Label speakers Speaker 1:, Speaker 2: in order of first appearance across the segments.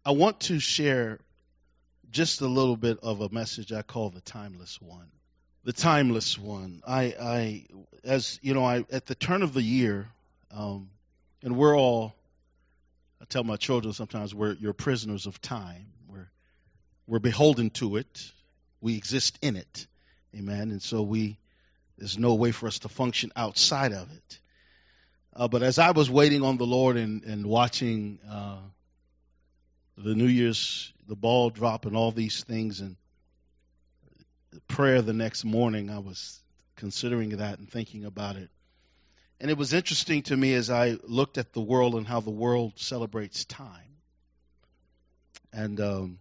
Speaker 1: I want to share just a little bit of a message I call the timeless one. The timeless one. As you know, at the turn of the year, and we're all. I tell my children sometimes you're prisoners of time. We're beholden to it. We exist in it, amen. And so there's no way for us to function outside of it. But as I was waiting on the Lord and watching the New Year's, the ball drop and all these things, and prayer the next morning, I was considering that and thinking about it. And it was interesting to me as I looked at the world and how the world celebrates time. And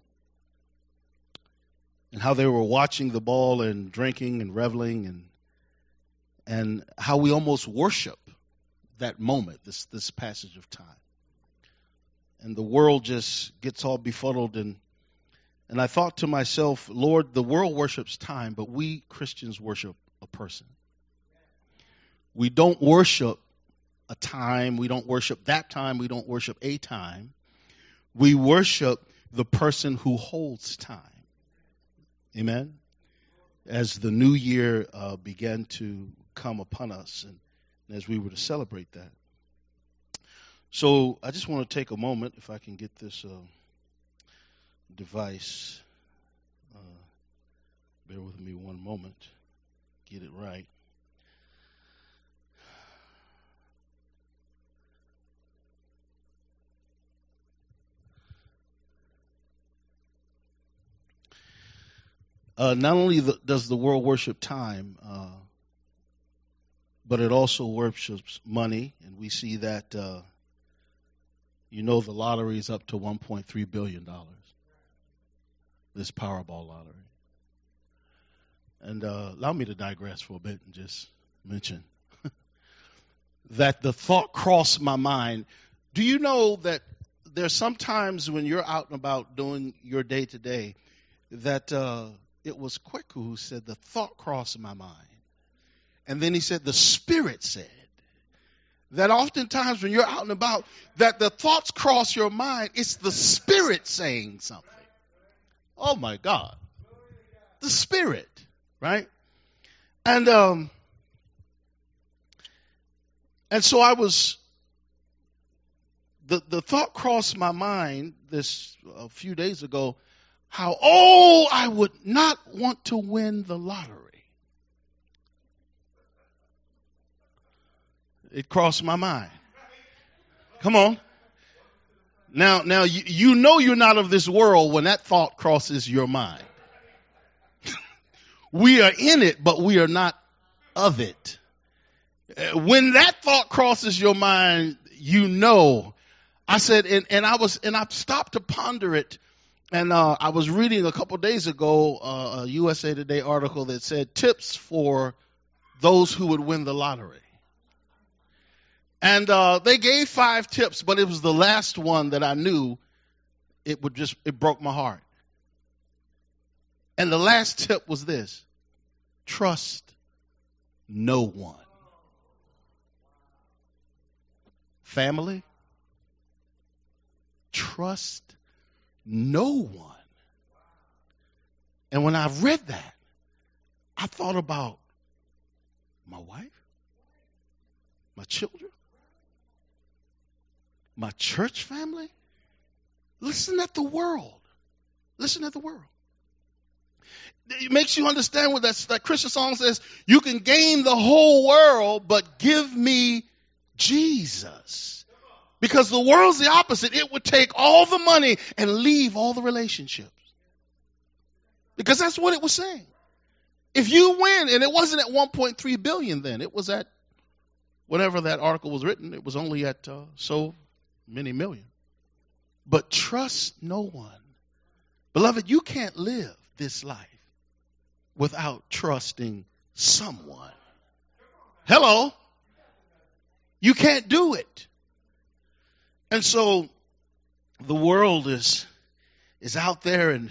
Speaker 1: how they were watching the ball and drinking and reveling and how we almost worship that moment, this passage of time. And the world just gets all befuddled and I thought to myself, Lord, the world worships time, but we Christians worship a person. We don't worship a time. We don't worship that time. We don't worship a time. We worship the person who holds time. Amen? As the new year began to come upon us and as we were to celebrate that. So I just want to take a moment, if I can get this device. Bear with me one moment. Get it right. Not only does the world worship time, but it also worships money, and we see that, the lottery is up to $1.3 billion, this Powerball lottery. And allow me to digress for a bit and just mention that the thought crossed my mind. Do you know that there's sometimes when you're out and about doing your day-to-day that it was Kweku who said, the thought crossed my mind. And then he said, the Spirit said. That oftentimes when you're out and about, that the thoughts cross your mind, it's the Spirit saying something. Oh my God. The Spirit, right? And so I was, the thought crossed my mind a few days ago, how, I would not want to win the lottery. It crossed my mind. Come on. Now you know you're not of this world when that thought crosses your mind. We are in it, but we are not of it. When that thought crosses your mind, I said, and I stopped to ponder it. And I was reading a couple days ago a USA Today article that said tips for those who would win the lottery. And they gave 5 tips, but it was the last one that I knew it broke my heart. And the last tip was this: trust no one. Family, trust no one. And when I read that, I thought about my wife, my children, my church family. Listen at the world. Listen at the world. It makes you understand what that Christian song says. You can gain the whole world, but give me Jesus. Because the world's the opposite. It would take all the money and leave all the relationships. Because that's what it was saying. If you win, and it wasn't at 1.3 billion then. It was at, whenever that article was written, it was only at so many million. But trust no one. Beloved, you can't live this life without trusting someone. Hello? You can't do it. And so the world is out there, and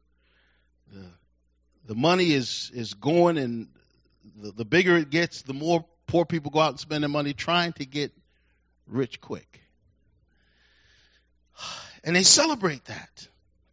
Speaker 1: the money is going, and the bigger it gets, the more poor people go out and spend their money trying to get rich quick. And they celebrate that.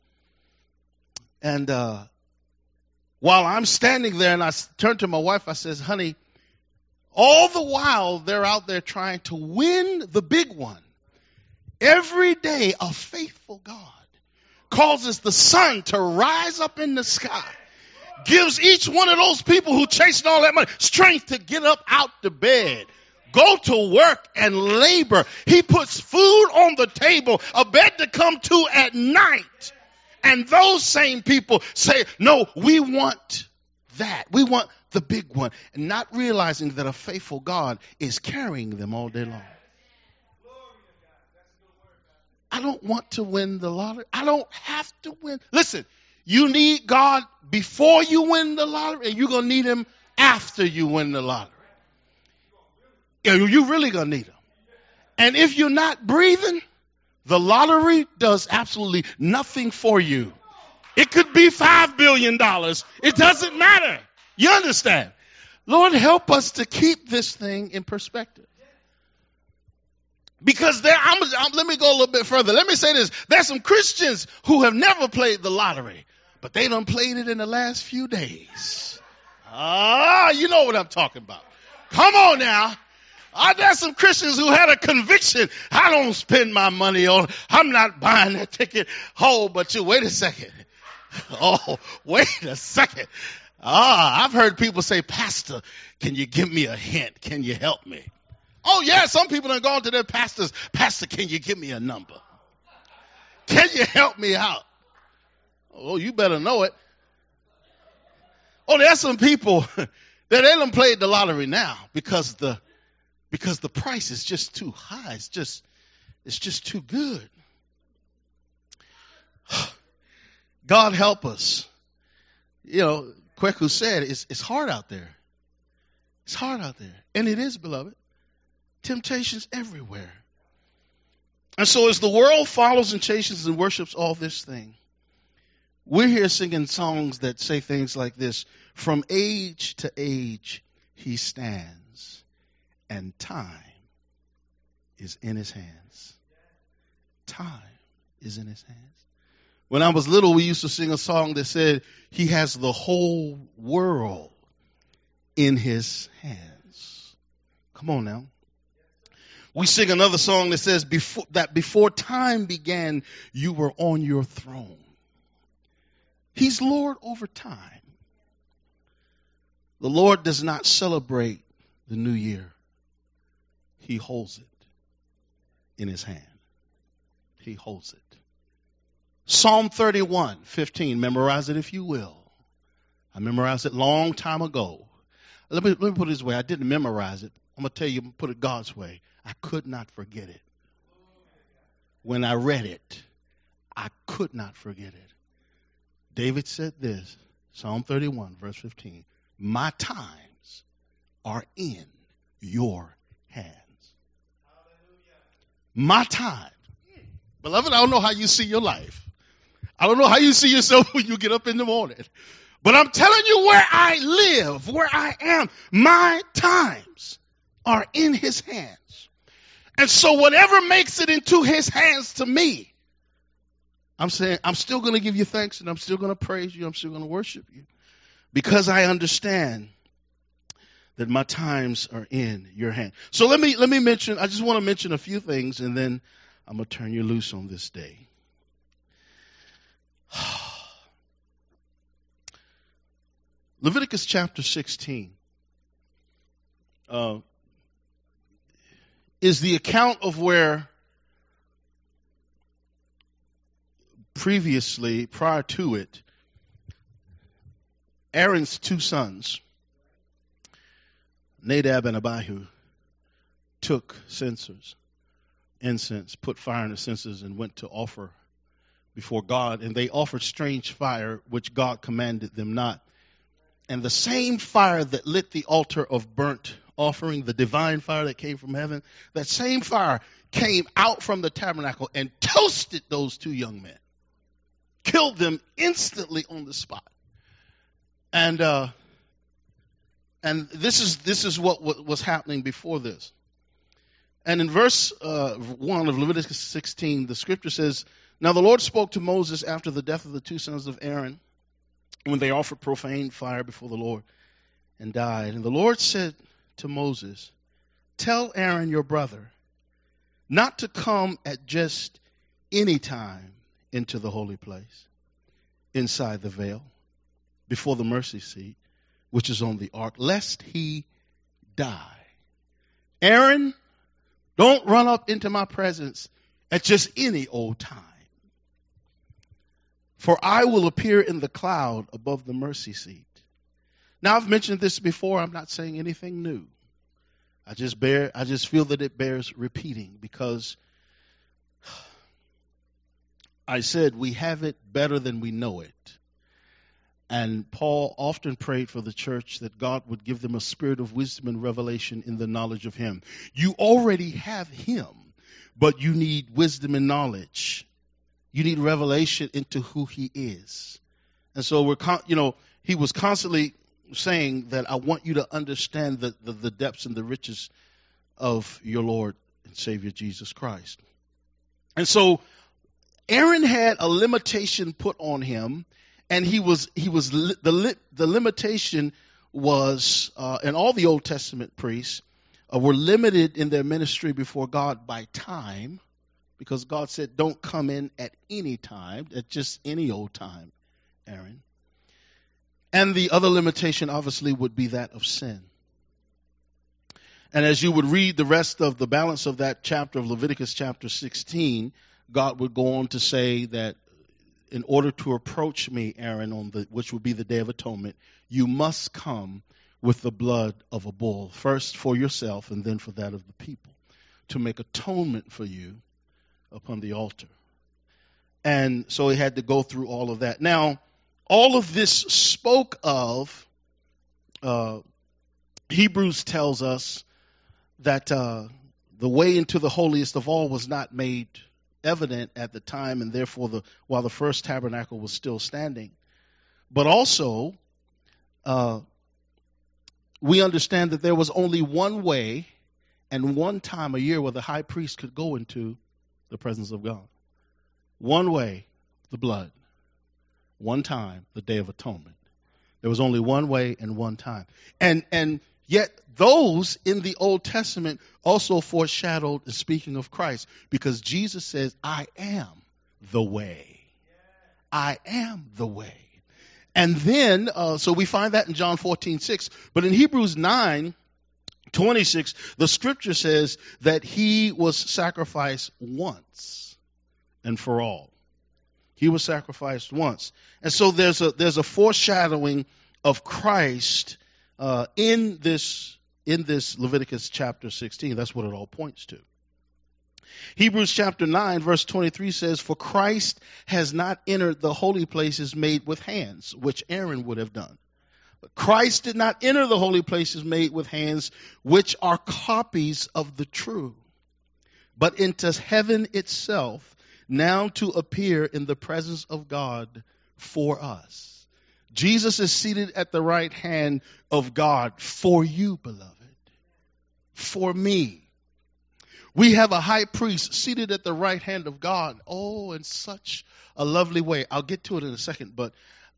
Speaker 1: And while I'm standing there and I turn to my wife, I says, honey, all the while they're out there trying to win the big one, every day a faithful God causes the sun to rise up in the sky, gives each one of those people who chasing all that money strength to get up out the bed, go to work and labor. He puts food on the table, a bed to come to at night. And those same people say, no, we want that. We want the big one. And not realizing that a faithful God is carrying them all day long. I don't want to win the lottery. I don't have to win. Listen, you need God before you win the lottery, and you're going to need him after you win the lottery. You're really going to need him. And if you're not breathing, the lottery does absolutely nothing for you. It could be $5 billion. It doesn't matter. You understand? Lord, help us to keep this thing in perspective. Because let me go a little bit further. Let me say this. There's some Christians who have never played the lottery, but they done played it in the last few days. You know what I'm talking about. Come on now. There's some Christians who had a conviction. I don't spend my money on, I'm not buying that ticket. Oh, but wait a second. Oh, wait a second. I've heard people say, Pastor, can you give me a hint? Can you help me? Oh, yeah, some people have gone to their pastors. Pastor, can you give me a number? Can you help me out? Oh, you better know it. Oh, there's some people that they done played the lottery now because the price is just too high. It's just too good. God help us. You know, Kweku said it's hard out there. It's hard out there. And it is, beloved. Temptations everywhere. And so as the world follows and chases and worships all this thing, we're here singing songs that say things like this. From age to age he stands, and time is in his hands. Time is in his hands. When I was little, we used to sing a song that said, he has the whole world in his hands. Come on now. We sing another song that says, before time began, you were on your throne. He's Lord over time. The Lord does not celebrate the new year. He holds it in his hand. He holds it. Psalm 31:15. Memorize it if you will. I memorized it a long time ago. Let me put it this way. I didn't memorize it. I'm going to tell you, put it God's way. I could not forget it. When I read it, I could not forget it. David said this, Psalm 31, verse 15. My times are in your hands. My time. Beloved, I don't know how you see your life. I don't know how you see yourself when you get up in the morning. But I'm telling you where I live, where I am, my times are in his hands. And so whatever makes it into his hands to me, I'm saying I'm still going to give you thanks and I'm still going to praise you. I'm still going to worship you because I understand that my times are in your hand. So let me mention, I just want to mention a few things and then I'm going to turn you loose on this day. Leviticus chapter 16 is the account of where prior to it, Aaron's two sons, Nadab and Abihu, took incense, put fire in the censers, and went to offer before God. And they offered strange fire, which God commanded them not. And the same fire that lit the altar of burnt offering, the divine fire that came from heaven, that same fire came out from the tabernacle and toasted those two young men. Killed them instantly on the spot. And this is what was happening before this. And in verse 1 of Leviticus 16, the scripture says, "Now the Lord spoke to Moses after the death of the two sons of Aaron, when they offered profane fire before the Lord and died. And the Lord said to Moses, 'Tell Aaron your brother not to come at just any time into the holy place, inside the veil, before the mercy seat, which is on the ark, lest he die.' Aaron, don't run up into my presence at just any old time. For I will appear in the cloud above the mercy seat." Now, I've mentioned this before. I'm not saying anything new. I just feel that it bears repeating, because I said we have it better than we know it. And Paul often prayed for the church that God would give them a spirit of wisdom and revelation in the knowledge of him. You already have him, but you need wisdom and knowledge. You need revelation into who he is. And so he was constantly saying that I want you to understand the depths and the riches of your Lord and Savior Jesus Christ. And so Aaron had a limitation put on him, and the limitation was, and all the Old Testament priests were limited in their ministry before God by time, because God said, "Don't come in at any time, at just any old time, Aaron." And the other limitation obviously would be that of sin. And as you would read the rest of the balance of that chapter of Leviticus chapter 16, God would go on to say that in order to approach me, Aaron, which would be the Day of Atonement, you must come with the blood of a bull, first for yourself and then for that of the people, to make atonement for you upon the altar. And so he had to go through all of that. Now, all of this spoke of, Hebrews tells us that the way into the holiest of all was not made evident at the time, and therefore while the first tabernacle was still standing. But also, we understand that there was only one way and one time a year where the high priest could go into the presence of God. One way, the blood. One time, the Day of Atonement. There was only one way and one time. And yet those in the Old Testament also foreshadowed the speaking of Christ, because Jesus says, "I am the way. I am the way." And then, so we find that in John 14:6. But in Hebrews 9:26, the scripture says that he was sacrificed once and for all. He was sacrificed once. And so there's a foreshadowing of Christ in this Leviticus chapter 16. That's what it all points to. Hebrews chapter 9 verse 23 says, "For Christ has not entered the holy places made with hands," which Aaron would have done. But Christ did not enter the holy places made with hands, which are copies of the true, but into heaven itself, now to appear in the presence of God for us. Jesus is seated at the right hand of God for you, beloved, for me. We have a high priest seated at the right hand of God. Oh, in such a lovely way. I'll get to it in a second, but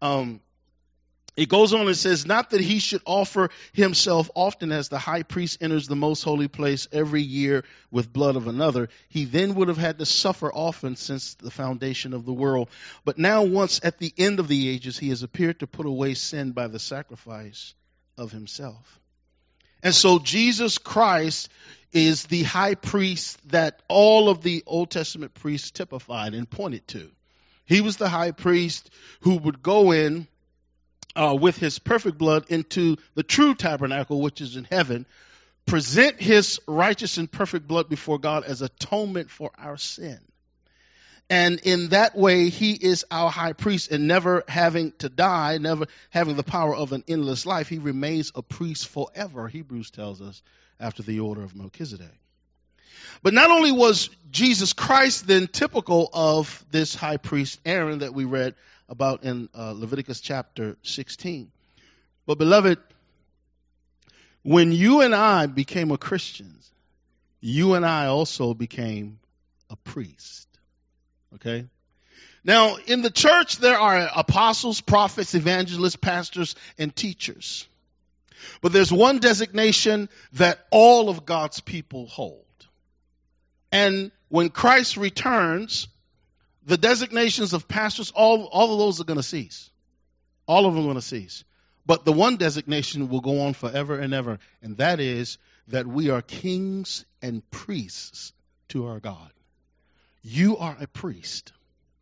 Speaker 1: it goes on and says, "Not that he should offer himself often as the high priest enters the most holy place every year with blood of another. He then would have had to suffer often since the foundation of the world. But now once at the end of the ages, he has appeared to put away sin by the sacrifice of himself." And so Jesus Christ is the high priest that all of the Old Testament priests typified and pointed to. He was the high priest who would go in with his perfect blood into the true tabernacle, which is in heaven, present his righteous and perfect blood before God as atonement for our sin. And in that way, he is our high priest, and never having to die, never having the power of an endless life, he remains a priest forever, Hebrews tells us, after the order of Melchizedek. But not only was Jesus Christ then typical of this high priest Aaron that we read about in Leviticus chapter 16, but beloved, when you and I became a Christian, you and I also became a priest. Okay? Now, in the church, there are apostles, prophets, evangelists, pastors, and teachers. But there's one designation that all of God's people hold. And when Christ returns, the designations of pastors, all of those are going to cease. All of them are going to cease. But the one designation will go on forever and ever, and that is that we are kings and priests to our God. You are a priest.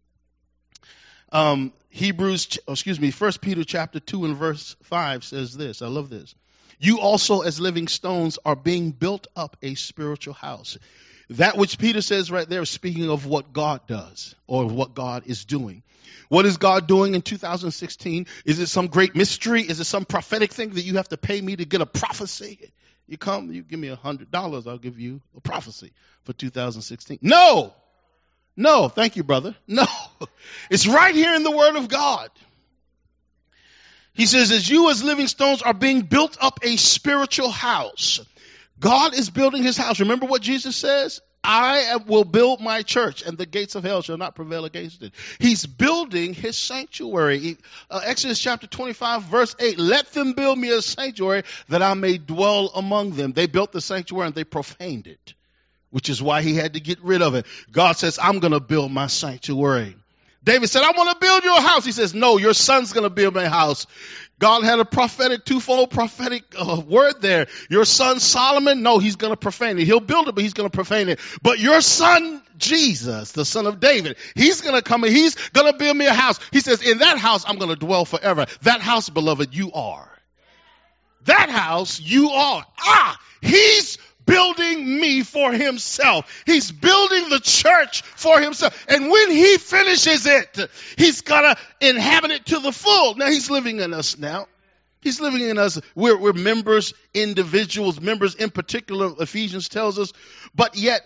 Speaker 1: 1 Peter chapter 2 and verse 5 says this. I love this. You also as living stones are being built up a spiritual house. That which Peter says right there is speaking of what God does or what God is doing. What is God doing in 2016? Is it some great mystery? Is it some prophetic thing that you have to pay me to get a prophecy? You come, you give me $100, I'll give you a prophecy for 2016. No, thank you, brother. No, it's right here in the Word of God. He says, as you as living stones are being built up a spiritual house. God is building his house. Remember what Jesus says? I will build my church and the gates of hell shall not prevail against it. He's building his sanctuary. Exodus chapter 25 verse 8, let them build me a sanctuary that I may dwell among them. They built the sanctuary and they profaned it, which is why he had to get rid of it. God says, I'm going to build my sanctuary. David said, I want to build you a house. He says, no, your son's going to build my house. God had a twofold prophetic word there. Your son Solomon, no, he's going to profane it. He'll build it, but he's going to profane it. But your son Jesus, the son of David, he's going to come and he's going to build me a house. He says, in that house, I'm going to dwell forever. That house, beloved, you are. That house, you are. He's building me for himself. He's building the church for himself. And when he finishes it, he's going to inhabit it to the full. Now, he's living in us now. He's living in us. We're members, individuals, members in particular, Ephesians tells us. But yet,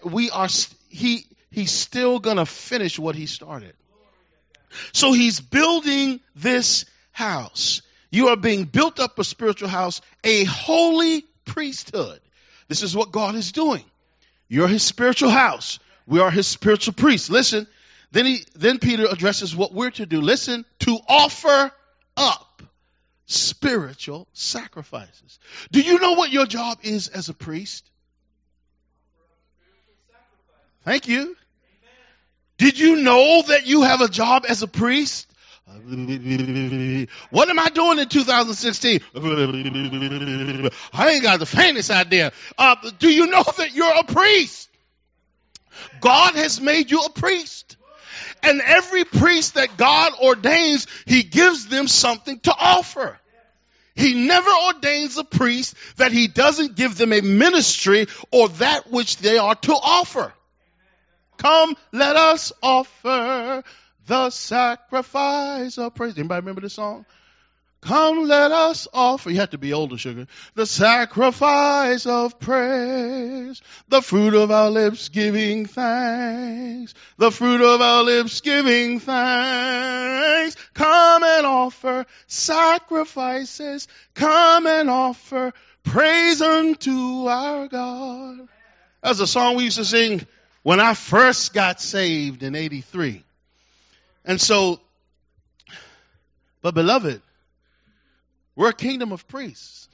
Speaker 1: he's still going to finish what he started. So he's building this house. You are being built up a spiritual house, a holy priesthood. This is what God is doing. You're his spiritual house. We are his spiritual priests. Listen, then Peter addresses what we're to do. Listen, to offer up spiritual sacrifices. Do you know what your job is as a priest? Thank you. Did you know that you have a job as a priest? What am I doing in 2016? I ain't got the faintest idea. Do you know that you're a priest? God has made you a priest. And every priest that God ordains, he gives them something to offer. He never ordains a priest that he doesn't give them a ministry or that which they are to offer. Come, let us offer the sacrifice of praise. Anybody remember this song? Come, let us offer. You have to be older, sugar. The sacrifice of praise. The fruit of our lips giving thanks. The fruit of our lips giving thanks. Come and offer sacrifices. Come and offer praise unto our God. That's a song we used to sing when I first got saved in 83. And so, but beloved, we're a kingdom of priests.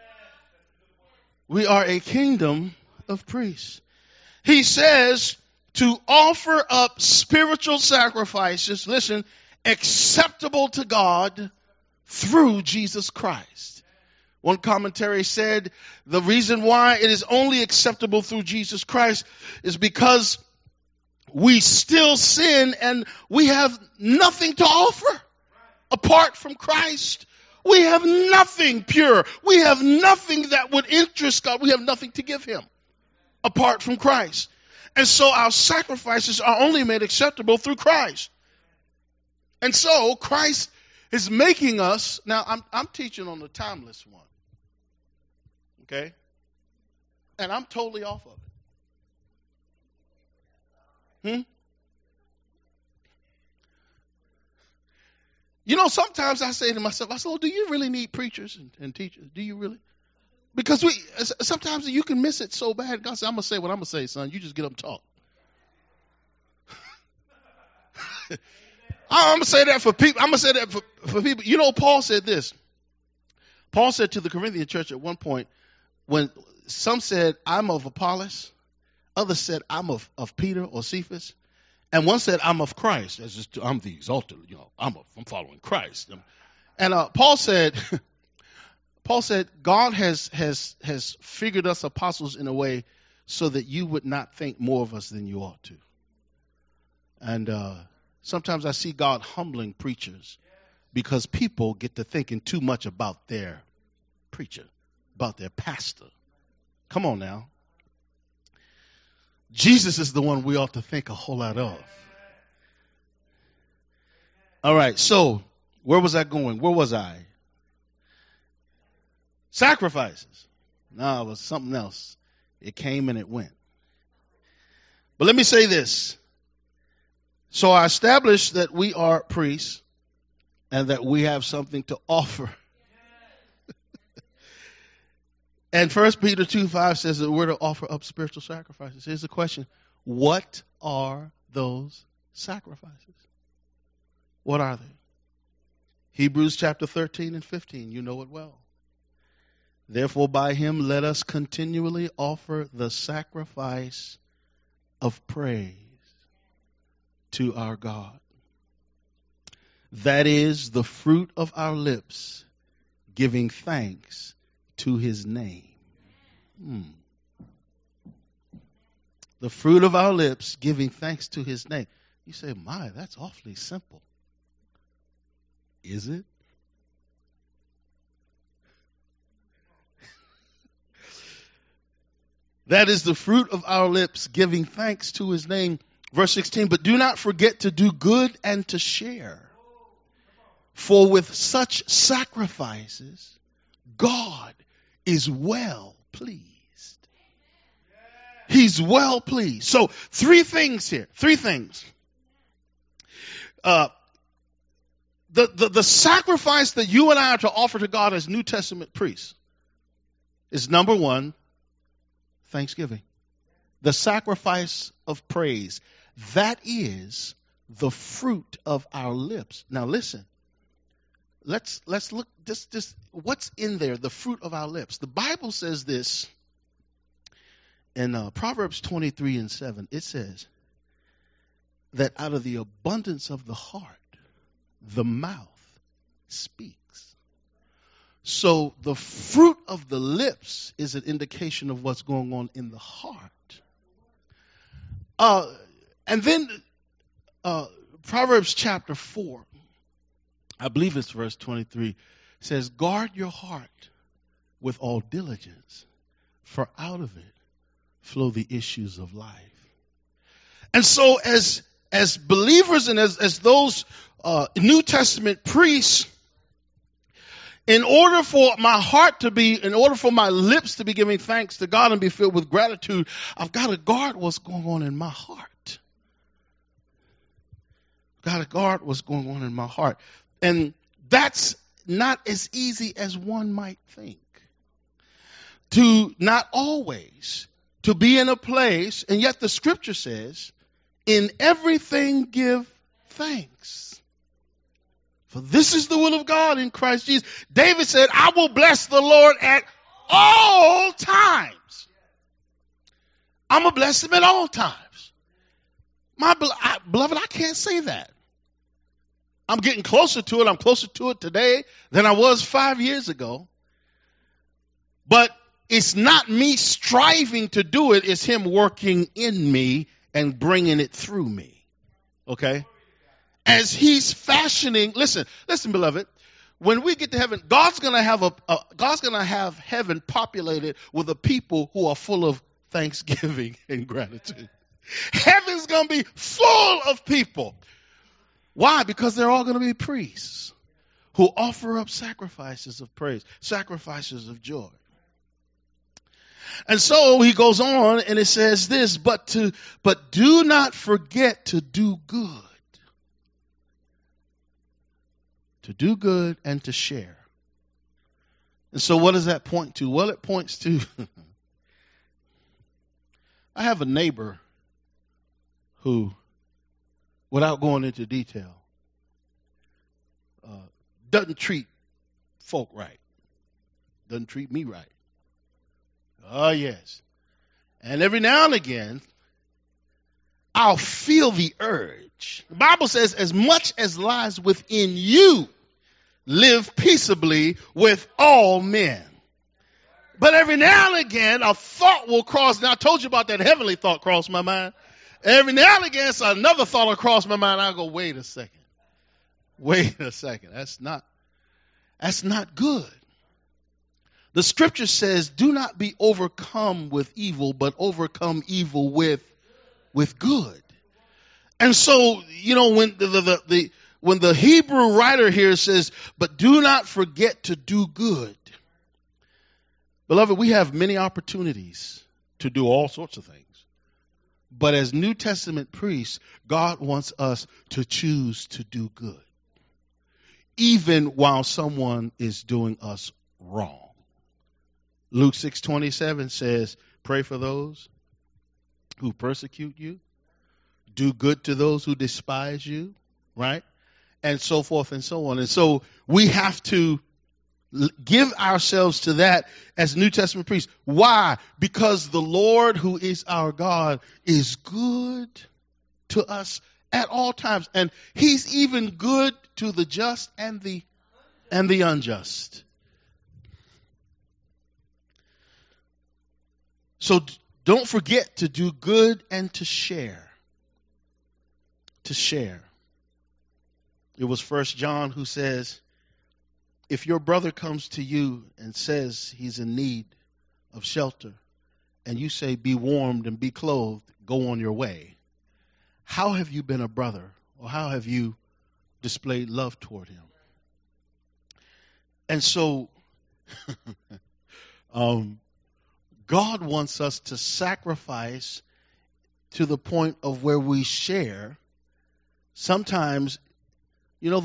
Speaker 1: We are a kingdom of priests. He says to offer up spiritual sacrifices, listen, acceptable to God through Jesus Christ. One commentary said the reason why it is only acceptable through Jesus Christ is because we still sin and we have nothing to offer apart from Christ. We have nothing pure. We have nothing that would interest God. We have nothing to give him apart from Christ. And so our sacrifices are only made acceptable through Christ. And so Christ is making us, now I'm teaching on the timeless one. Okay? And I'm totally off of it. You know, sometimes I say to myself, I say, oh, do you really need preachers and teachers? Do you really? Because sometimes you can miss it so bad. God said, I'm going to say what I'm going to say, son. You just get up and talk. I'm going to say that for people. I'm going to say that for people. You know, Paul said this. Paul said to the Corinthian church at one point, when some said, I'm of Apollos, others said, I'm of Peter or Cephas, and one said, I'm of Christ. I'm the exalted, I'm following Christ. And Paul said, God has figured us apostles in a way so that you would not think more of us than you ought to. And sometimes I see God humbling preachers because people get to thinking too much about their preacher, about their pastor. Come on now. Jesus is the one we ought to think a whole lot of. All right, so where was I going? Where was I? Sacrifices. No, it was something else. It came and it went. But let me say this. So I established that we are priests and that we have something to offer. And 1 Peter 2:5 says that we're to offer up spiritual sacrifices. Here's the question. What are those sacrifices? What are they? Hebrews chapter 13 and 15. You know it well. Therefore, by him, let us continually offer the sacrifice of praise to our God. That is the fruit of our lips, giving thanks to his name. The fruit of our lips, giving thanks to his name. You say, my, that's awfully simple. Is it? That is the fruit of our lips, giving thanks to his name. Verse 16, but do not forget to do good and to share. For with such sacrifices, God is well pleased. He's well pleased. So 3 things here. 3 things. The sacrifice that you and I are to offer to God as New Testament priests is number 1, thanksgiving. The sacrifice of praise. That is the fruit of our lips. Now listen. Let's look just what's in there, the fruit of our lips. The Bible says this in Proverbs 23 and 7. It says that out of the abundance of the heart, the mouth speaks. So the fruit of the lips is an indication of what's going on in the heart. And then Proverbs chapter 4, I believe it's verse 23, says, guard your heart with all diligence, for out of it flow the issues of life. And so as believers and as those New Testament priests, in order for my lips to be giving thanks to God and be filled with gratitude, I've got to guard what's going on in my heart. Got to guard what's going on in my heart. And that's not as easy as one might think. To not always, to be in a place, and yet the scripture says, in everything give thanks. For this is the will of God in Christ Jesus. David said, I will bless the Lord at all times. I'm going to bless him at all times. Beloved, I can't say that. I'm getting closer to it. I'm closer to it today than I was 5 years ago. But it's not me striving to do it. It's him working in me and bringing it through me. Okay? As he's fashioning, listen, beloved, when we get to heaven, God's going to have heaven populated with a people who are full of thanksgiving and gratitude. Heaven's going to be full of people. Why? Because they're all going to be priests who offer up sacrifices of praise, sacrifices of joy. And so he goes on and it says this, but do not forget to do good. To do good and to share. And so what does that point to? Well, it points to, I have a neighbor who, without going into detail, doesn't treat folk right. Doesn't treat me right. Oh, yes. And every now and again, I'll feel the urge. The Bible says, as much as lies within you, live peaceably with all men. But every now and again, a thought will cross. Now, I told you about that heavenly thought cross my mind. Every now and again, so another thought will cross my mind. I'll go, wait a second. Wait a second. That's not good. The scripture says, do not be overcome with evil, but overcome evil with good. And so, when the Hebrew writer here says, but do not forget to do good. Beloved, we have many opportunities to do all sorts of things. But as New Testament priests, God wants us to choose to do good, even while someone is doing us wrong. Luke 6:27 says, pray for those who persecute you, do good to those who despise you, right? And so forth and so on. And so we have to give ourselves to that as New Testament priests. Why? Because the Lord, who is our God, is good to us at all times. And he's even good to the just and the unjust. So don't forget to do good and to share. To share. It was 1 John who says, if your brother comes to you and says he's in need of shelter, and you say, be warmed and be clothed, go on your way, how have you been a brother? Or how have you displayed love toward him? And so, God wants us to sacrifice to the point of where we share. Sometimes, the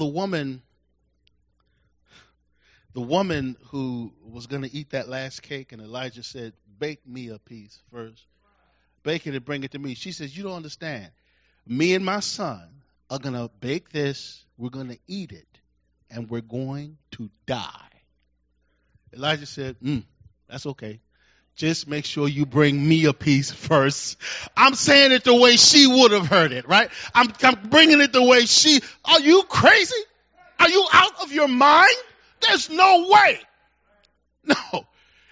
Speaker 1: woman who was going to eat that last cake, and Elijah said, bake me a piece first. Bake it and bring it to me. She says, you don't understand. Me and my son are going to bake this. We're going to eat it. And we're going to die. Elijah said, that's okay. Just make sure you bring me a piece first. I'm saying it the way she would have heard it, right? I'm bringing it the way are you crazy? Are you out of your mind? There's no way. No.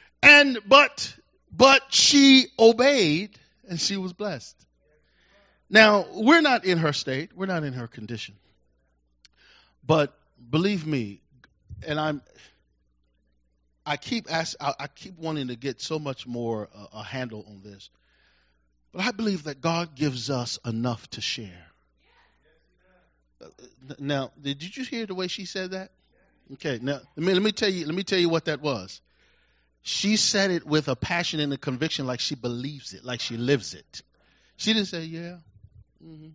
Speaker 1: But she obeyed and she was blessed. Now, we're not in her state. We're not in her condition. But believe me, and I keep wanting to get so much more a handle on this. But I believe that God gives us enough to share. Now, did you hear the way she said that? Okay, now let me tell you what that was. She said it with a passion and a conviction, like she believes it, like she lives it. She didn't say, yeah. Mm-hmm.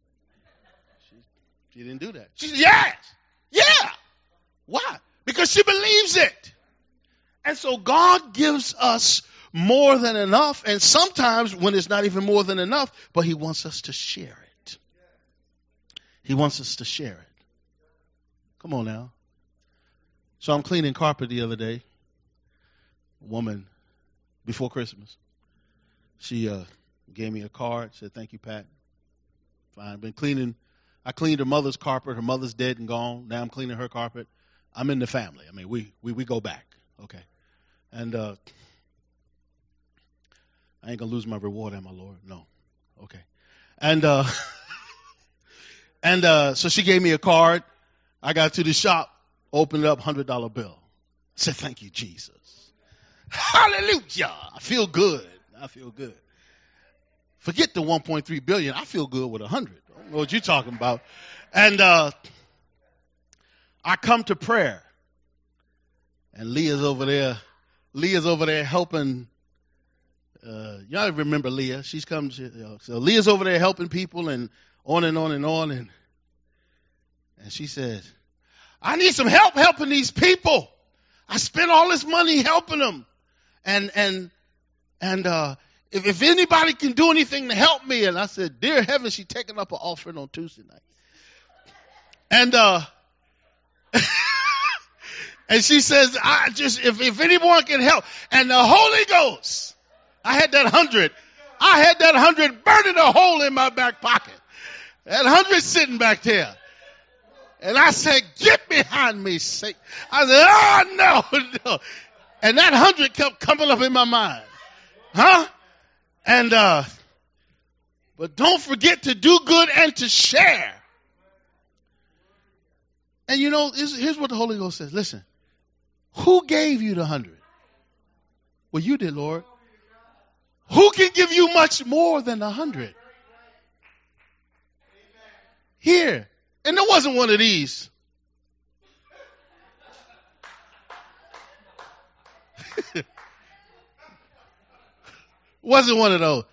Speaker 1: She didn't do that. She said, yes, yeah. Why? Because she believes it. And so God gives us more than enough, and sometimes when it's not even more than enough, but he wants us to share it. He wants us to share it. Come on now. So I'm cleaning carpet the other day. A woman, before Christmas, she gave me a card, said, thank you, Pat. Fine. I cleaned her mother's carpet. Her mother's dead and gone. Now I'm cleaning her carpet. I'm in the family. I mean, we go back. Okay. And I ain't going to lose my reward, am I, Lord? No. Okay. And so she gave me a card. I got to the shop, opened it up, $100 bill. I said, thank you, Jesus. Hallelujah. I feel good. Forget the 1.3 billion. I feel good with 100. I don't know what you're talking about. And I come to prayer. And Leah's over there helping. Y'all remember Leah. She's come. So Leah's over there helping people and on and on and on. And she said, I need some help helping these people. I spent all this money helping them. And if anybody can do anything to help me. And I said, dear heaven, she's taking up an offering on Tuesday night. And and she says, if anyone can help. And the Holy Ghost, I had that 100 burning a hole in my back pocket. That 100 sitting back there. And I said, get behind me, Satan. I said, oh, no. And that 100 kept coming up in my mind. Huh? And, but don't forget to do good and to share. And you know, here's what the Holy Ghost says. Listen, who gave you the 100? Well, you did, Lord. Who can give you much more than 100? Here. And there wasn't one of these. Wasn't one of those.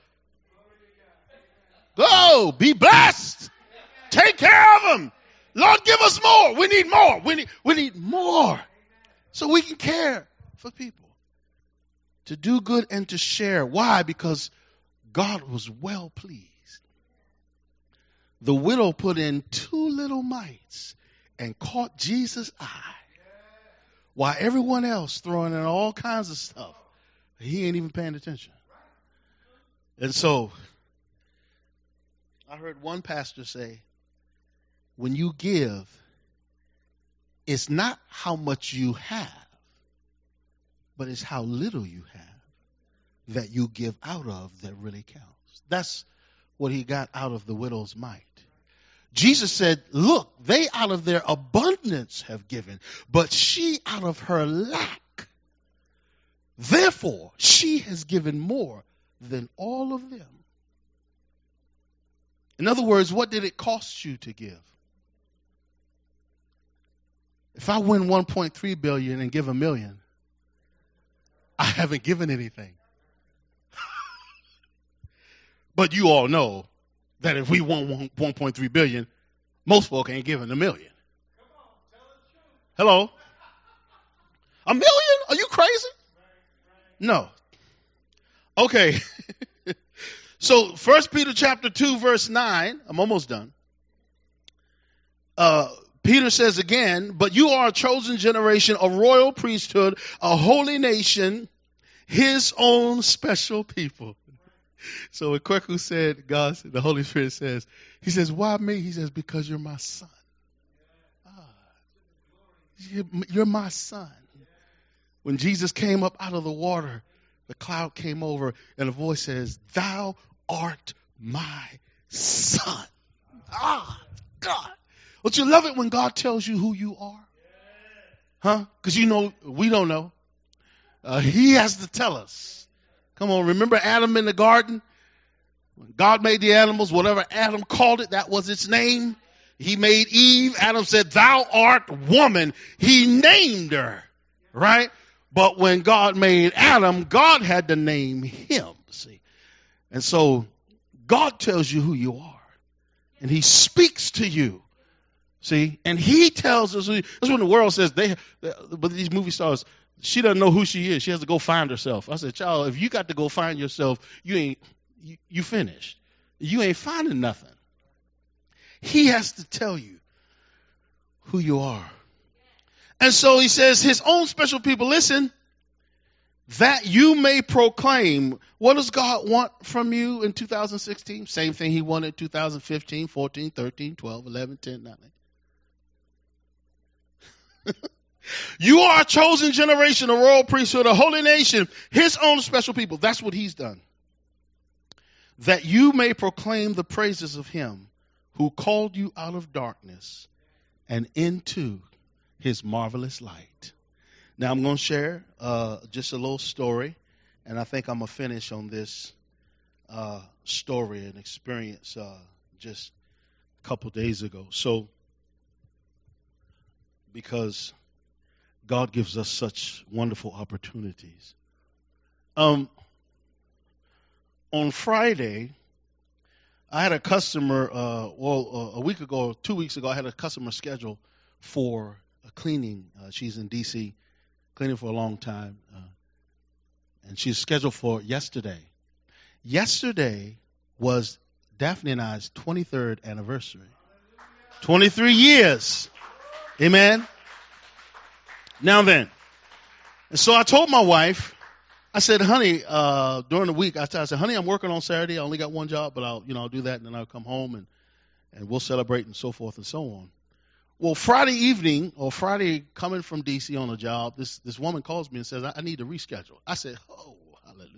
Speaker 1: Go, be blessed. Take care of them. Lord, give us more. We need more. We need more. So we can care for people. To do good and to share. Why? Because God was well pleased. The widow put in 2 little mites and caught Jesus' eye. While everyone else throwing in all kinds of stuff. He ain't even paying attention. And so, I heard one pastor say, when you give, it's not how much you have, but it's how little you have that you give out of that really counts. That's what he got out of the widow's mite. Jesus said, look, they out of their abundance have given, but she out of her lack. Therefore, she has given more than all of them. In other words, what did it cost you to give? If I win 1.3 billion and give $1 million, I haven't given anything. But you all know that if we won 1.3 billion, most folk ain't giving $1 million. Hello? $1 million? Are you crazy? No. Okay. So 1 Peter chapter 2 verse 9, I'm almost done. Peter says again, but you are a chosen generation, a royal priesthood, a holy nation, his own special people. So when Kweku said, the Holy Spirit says, he says, why me? He says, because you're my son. You're my son. When Jesus came up out of the water, the cloud came over and a voice says, thou art my son. God. Don't you love it when God tells you who you are? Huh? Because you know, we don't know. He has to tell us. Come on, remember Adam in the garden? When God made the animals, whatever Adam called it, that was its name. He made Eve. Adam said, thou art woman. He named her, right? But when God made Adam, God had to name him, see. And so God tells you who you are. And he speaks to you. See, and he tells us, that's when the world says, but these movie stars, she doesn't know who she is. She has to go find herself. I said, child, if you got to go find yourself, you finished. You ain't finding nothing. He has to tell you who you are. And so he says, his own special people, listen, that you may proclaim. What does God want from you in 2016? Same thing he wanted in 2015, 14, 13, 12, 11, 10, 9. You are a chosen generation, a royal priesthood, a holy nation, his own special people. That's what he's done. That you may proclaim the praises of him who called you out of darkness and into his marvelous light. Now I'm going to share just a little story, and I think I'm going to finish on this story and experience just a couple days ago. So, because God gives us such wonderful opportunities. On Friday, I had a customer, a week ago, 2 weeks ago, I had a customer scheduled for a cleaning. She's in D.C., cleaning for a long time. And she's scheduled for yesterday. Yesterday was Daphne and I's 23rd anniversary. 23 years. Amen. Now then. And so I told my wife, I said, honey, during the week, I said, honey, I'm working on Saturday. I only got one job, but I'll do that, and then I'll come home and we'll celebrate and so forth and so on. Well, Friday evening or Friday coming from D.C. on a job, this woman calls me and says, I need to reschedule. I said, oh, hallelujah.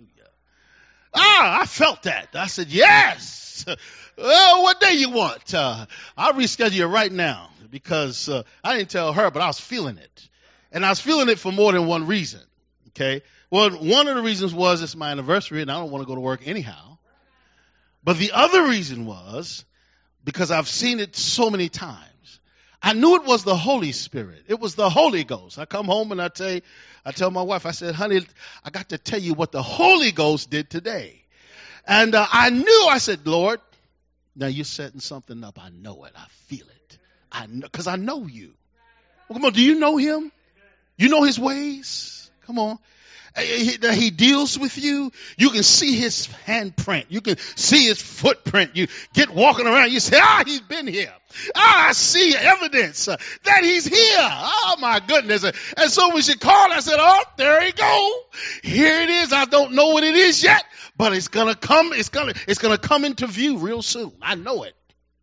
Speaker 1: I felt that. I said, yes. Well, what day you want? I'll reschedule you right now because I didn't tell her, but I was feeling it. And I was feeling it for more than one reason. Okay. Well, one of the reasons was it's my anniversary and I don't want to go to work anyhow. But the other reason was because I've seen it so many times. I knew it was the Holy Spirit. It was the Holy Ghost. I come home and I tell my wife, I said, honey, I got to tell you what the Holy Ghost did today. And I knew, I said, Lord, now you're setting something up. I know it. I feel it. I know, because I know you. Well, come on, do you know him? You know his ways? Come on. He deals with you. You can see his handprint. You can see his footprint. You get walking around. You say, he's been here. I see evidence that he's here. Oh, my goodness. And so when she called, I said, there he go. Here it is. I don't know what it is yet, but it's going to come. It's going to come into view real soon. I know it.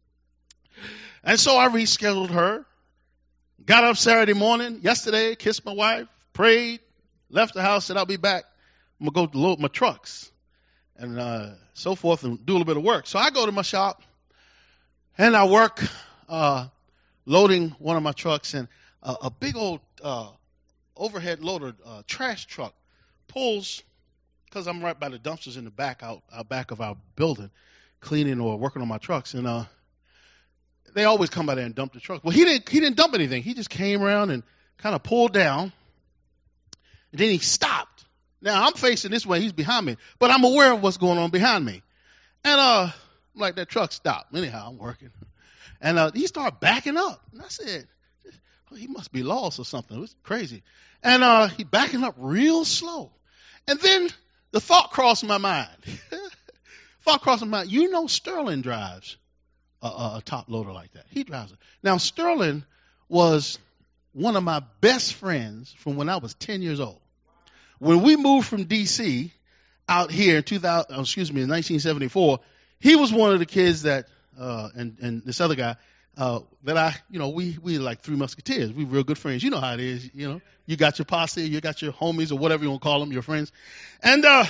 Speaker 1: And so I rescheduled her. Got up Saturday morning, yesterday, kissed my wife, prayed. Left the house, said I'll be back. I'm going to go load my trucks and so forth and do a little bit of work. So I go to my shop and I work loading one of my trucks, and a big old overhead loader trash truck pulls, because I'm right by the dumpsters in the back, out back of our building, cleaning or working on my trucks. And they always come by there and dump the truck. Well, he didn't dump anything. He just came around and kind of pulled down. And then he stopped. Now, I'm facing this way. He's behind me. But I'm aware of what's going on behind me. And I'm like, that truck stopped. Anyhow, I'm working. And he started backing up. And I said, he must be lost or something. It was crazy. And he backing up real slow. And then the thought crossed my mind. You know Sterling drives a top loader like that. He drives it. Now, Sterling was one of my best friends from when I was 10 years old. When we moved from D.C. out here in 1974, he was one of the kids that, and this other guy, that we like Three Musketeers. We were real good friends. You know how it is, You got your posse, you got your homies or whatever you want to call them, your friends. And I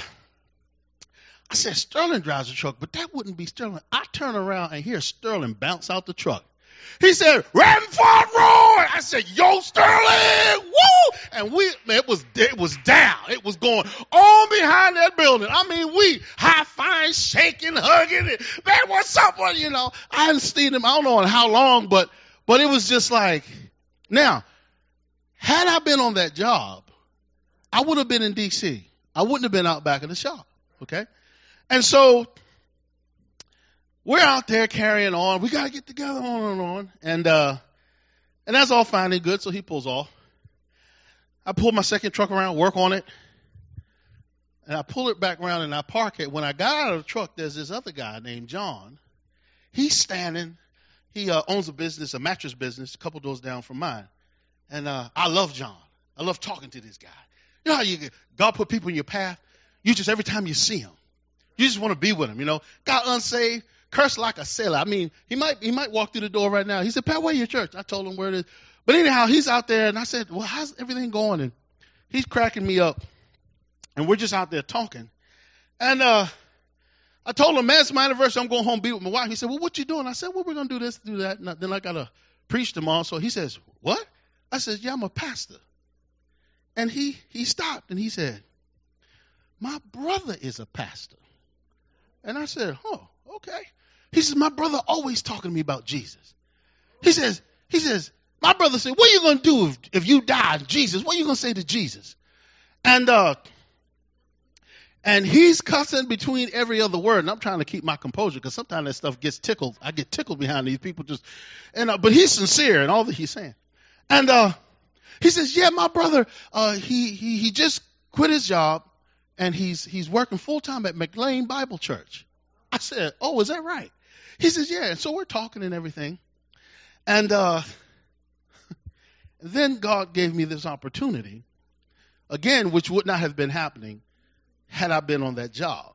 Speaker 1: said, Sterling drives a truck, but that wouldn't be Sterling. I turn around and hear Sterling bounce out the truck. He said, Ravenford Road. I said, yo, Sterling, woo! And it was down. It was going on behind that building. I mean, we high-fiving, shaking, hugging. Man, what's up? I hadn't seen him, I don't know in how long, but it was just like, now, had I been on that job, I would have been in D.C. I wouldn't have been out back in the shop, okay? And so we're out there carrying on. We got to get together on. And that's all fine and good, so he pulls off. I pull my second truck around, work on it. And I pull it back around and I park it. When I got out of the truck, there's this other guy named John. He's standing. He owns a business, a mattress business, a couple doors down from mine. And I love John. I love talking to this guy. You know how God put people in your path? You just, every time you see him, you just want to be with him, Got unsaved. Cursed like a sailor. I mean, he might walk through the door right now. He said, Pat, where your church? I told him where it is. But anyhow, he's out there, and I said, well, how's everything going? And he's cracking me up, and we're just out there talking. And I told him, man, it's my anniversary. I'm going home to be with my wife. He said, well, what you doing? I said, well, we're going to do this, do that. And then I got to preach tomorrow. So he says, what? I said, yeah, I'm a pastor. And he stopped, and he said, my brother is a pastor. And I said, oh, okay. He says, my brother always talking to me about Jesus. He says, my brother said, what are you going to do if you die, Jesus? What are you going to say to Jesus? And he's cussing between every other word. And I'm trying to keep my composure because sometimes that stuff gets tickled. I get tickled behind these people but he's sincere in all that he's saying. And He says, yeah, my brother, he just quit his job and he's working full time at McLean Bible Church. I said, oh, is that right? He says, yeah. And so we're talking and everything. And then God gave me this opportunity, again, which would not have been happening had I been on that job.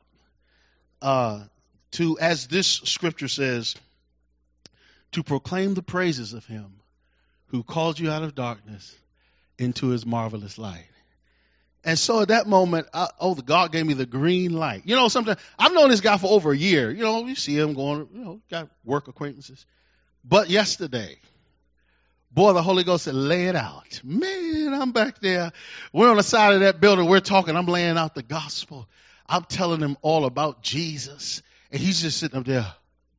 Speaker 1: To, as this scripture says, to proclaim the praises of him who called you out of darkness into his marvelous light. And so at that moment, God gave me the green light. You know, sometimes I've known this guy for over a year. You know, you see him going, you know, got work acquaintances. But yesterday, boy, the Holy Ghost said, lay it out. Man, I'm back there. We're on the side of that building. We're talking. I'm laying out the gospel. I'm telling him all about Jesus. And he's just sitting up there.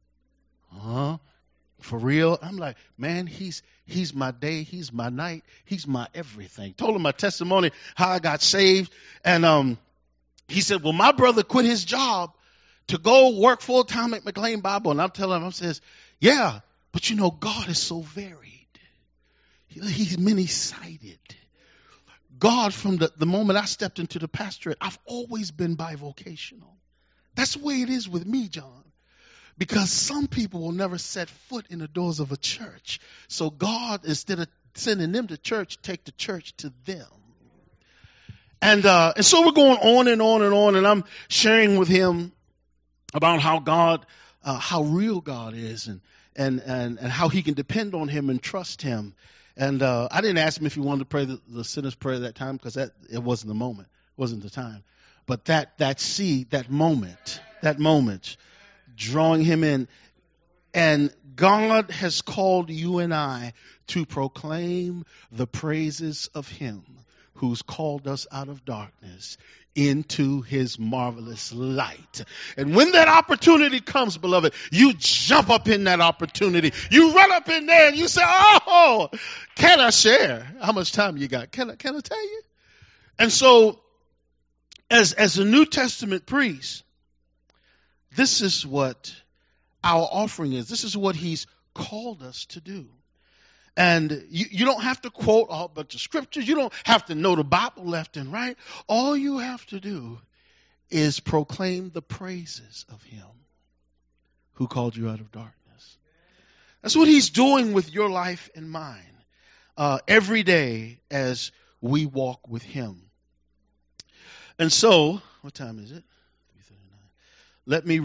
Speaker 1: For real? I'm like, man, he's my day. He's my night. He's my everything. Told him my testimony, how I got saved. And he said, well, my brother quit his job to go work full time at McLean Bible. And I'm telling him, I says, yeah, but you know, God is so varied. He's many-sided. God, from the moment I stepped into the pastorate, I've always been bivocational. That's the way it is with me, John. Because some people will never set foot in the doors of a church. So God, instead of sending them to church, take the church to them. And so we're going on and on and on, and I'm sharing with him about how God, how real God is, and how he can depend on him and trust him. And I didn't ask him if he wanted to pray the sinner's prayer at that time, because it wasn't the moment, wasn't the time. But that seed, that moment, drawing him in. And God has called you and I to proclaim the praises of him who's called us out of darkness into his marvelous light. And when that opportunity comes, beloved, you jump up in that opportunity. You run up in there and you say, oh, can I share? How much time you got? Can I tell you? And so, as a New Testament priest, this is what our offering is. This is what he's called us to do. And you don't have to quote a bunch of scriptures. You don't have to know the Bible left and right. All you have to do is proclaim the praises of him who called you out of darkness. That's what he's doing with your life and mine every day as we walk with him. And so, what time is it? 3:39. Let me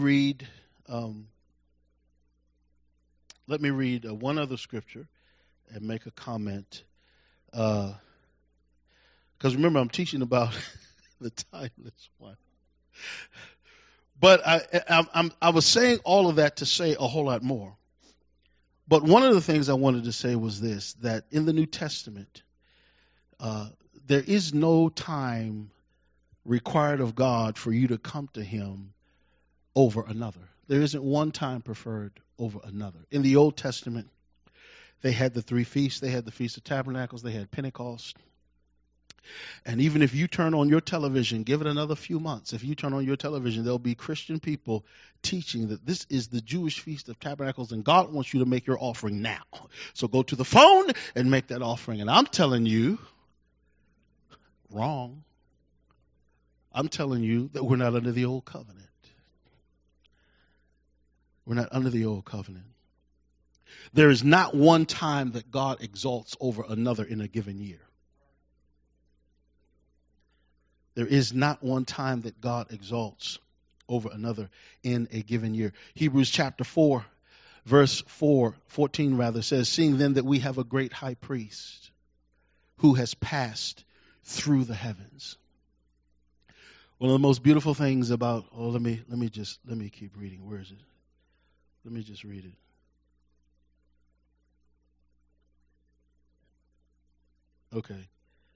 Speaker 1: read one other scripture and make a comment. Because remember, I'm teaching about the timeless one. But I was saying all of that to say a whole lot more. But one of the things I wanted to say was this, that in the New Testament, there is no time required of God for you to come to him over another. There isn't one time preferred over another. In the Old Testament, they had the 3 feasts. They had the Feast of Tabernacles. They had Pentecost. And even if you turn on your television, give it another few months. If you turn on your television, there'll be Christian people teaching that this is the Jewish Feast of Tabernacles and God wants you to make your offering now. So go to the phone and make that offering. And I'm telling you, wrong. I'm telling you that we're not under the old covenant. We're not under the old covenant. There is not one time that God exalts over another in a given year. There is not one time that God exalts over another in a given year. Hebrews chapter 4, verse 14 says, seeing then that we have a great high priest who has passed through the heavens. One of the most beautiful things about, let me keep reading. Where is it? Let me just read it. Okay.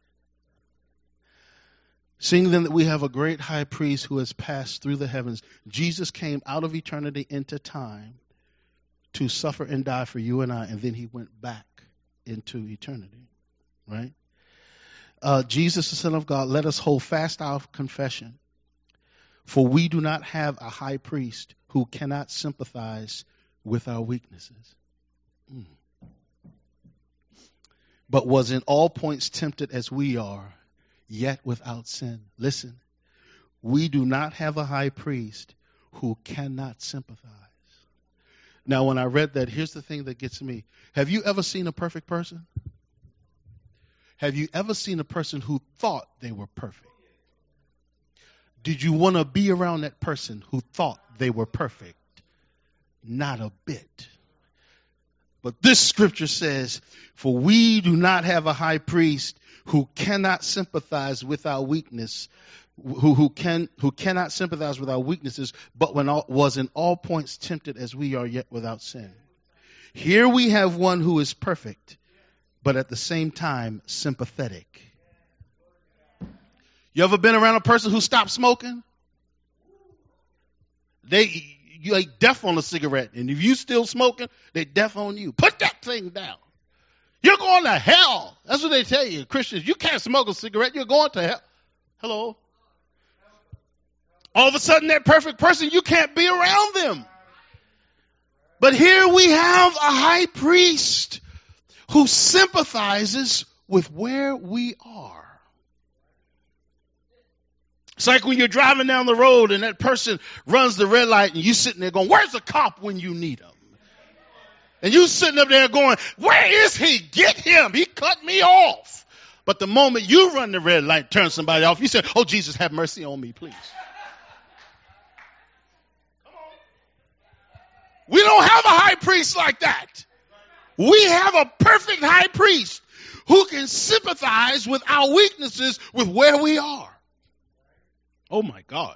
Speaker 1: Seeing then that we have a great high priest who has passed through the heavens, Jesus came out of eternity into time to suffer and die for you and I, and then he went back into eternity, right? Jesus, the Son of God, let us hold fast our confession, for we do not have a high priest who cannot sympathize with our weaknesses. but was in all points tempted as we are, yet without sin. Listen, we do not have a high priest who cannot sympathize. Now, when I read that, here's the thing that gets me. Have you ever seen a perfect person? Have you ever seen a person who thought they were perfect? Did you want to be around that person who thought they were perfect? Not a bit. But this scripture says, for we do not have a high priest who cannot sympathize with our weakness, who cannot sympathize with our weaknesses, but was in all points tempted as we are, yet without sin. Here we have one who is perfect, but at the same time sympathetic. You ever been around a person who stopped smoking? You like deaf on a cigarette, and if you still smoking, they deaf on you. Put that thing down. You're going to hell. That's what they tell you, Christians. You can't smoke a cigarette. You're going to hell. Hello. All of a sudden, that perfect person, you can't be around them. But here we have a high priest who sympathizes with where we are. It's like when you're driving down the road and that person runs the red light and you sitting there going, where's the cop when you need him? And you sitting up there going, where is he? Get him. He cut me off. But the moment you run the red light, turn somebody off, you say, oh, Jesus, have mercy on me, please. We don't have a high priest like that. We have a perfect high priest who can sympathize with our weaknesses with where we are. Oh my God.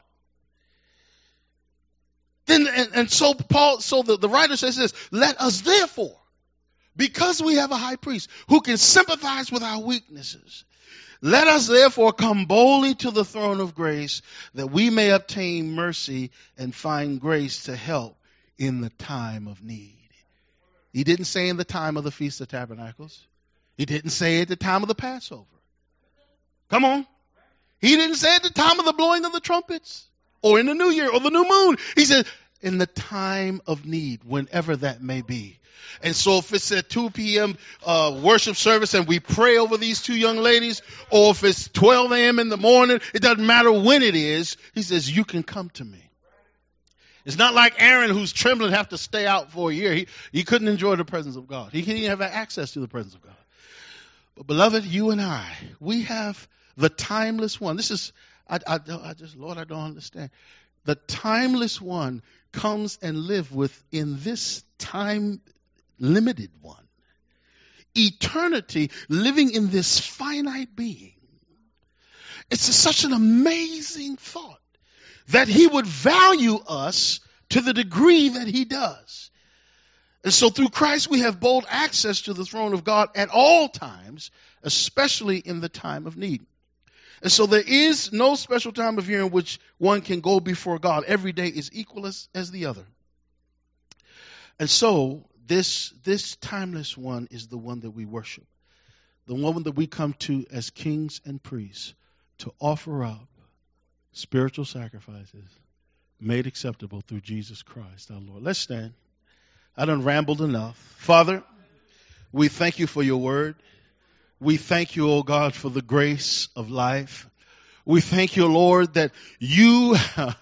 Speaker 1: Then so the writer says this, let us therefore, because we have a high priest who can sympathize with our weaknesses, let us therefore come boldly to the throne of grace that we may obtain mercy and find grace to help in the time of need. He didn't say in the time of the Feast of Tabernacles. He didn't say at the time of the Passover. Come on. He didn't say at the time of the blowing of the trumpets or in the new year or the new moon. He said in the time of need, whenever that may be. And so if it's at 2 p.m. Worship service and we pray over these two young ladies, or if it's 12 a.m. in the morning, it doesn't matter when it is. He says, you can come to me. It's not like Aaron, who's trembling, have to stay out for a year. He couldn't enjoy the presence of God. He couldn't even have access to the presence of God. But beloved, you and I, we have the timeless one. This is, Lord, I don't understand. The timeless one comes and live within this time limited one. Eternity living in this finite being. It's such an amazing thought that he would value us to the degree that he does. And so through Christ we have bold access to the throne of God at all times, especially in the time of need. And so there is no special time of year in which one can go before God. Every day is equal as the other. And so this timeless one is the one that we worship. The one that we come to as kings and priests to offer up spiritual sacrifices made acceptable through Jesus Christ our Lord. Let's stand. I done rambled enough. Father, we thank you for your word. We thank you, oh God, for the grace of life. We thank you, Lord, that you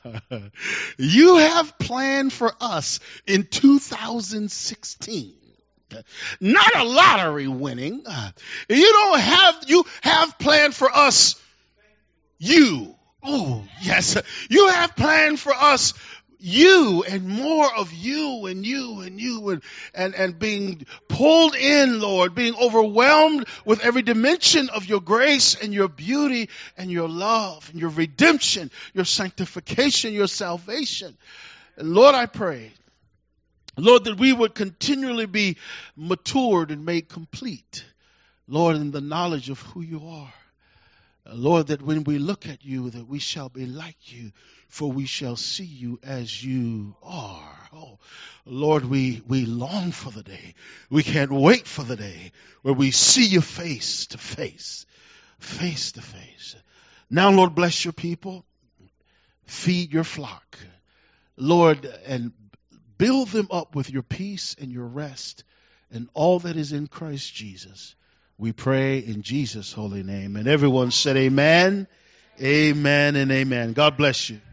Speaker 1: have planned for us in 2016. Not a lottery winning. You have planned for us you. Oh, yes. You have planned for us you and more of you and you and you and being pulled in, Lord, being overwhelmed with every dimension of your grace and your beauty and your love and your redemption, your sanctification, your salvation. And Lord, I pray, Lord, that we would continually be matured and made complete, Lord, in the knowledge of who you are. Lord, that when we look at you, that we shall be like you, for we shall see you as you are. Oh, Lord, we long for the day. We can't wait for the day where we see you face to face, face to face. Now, Lord, bless your people. Feed your flock, Lord, and build them up with your peace and your rest and all that is in Christ Jesus. We pray in Jesus' holy name. And everyone said amen, amen, and amen. God bless you.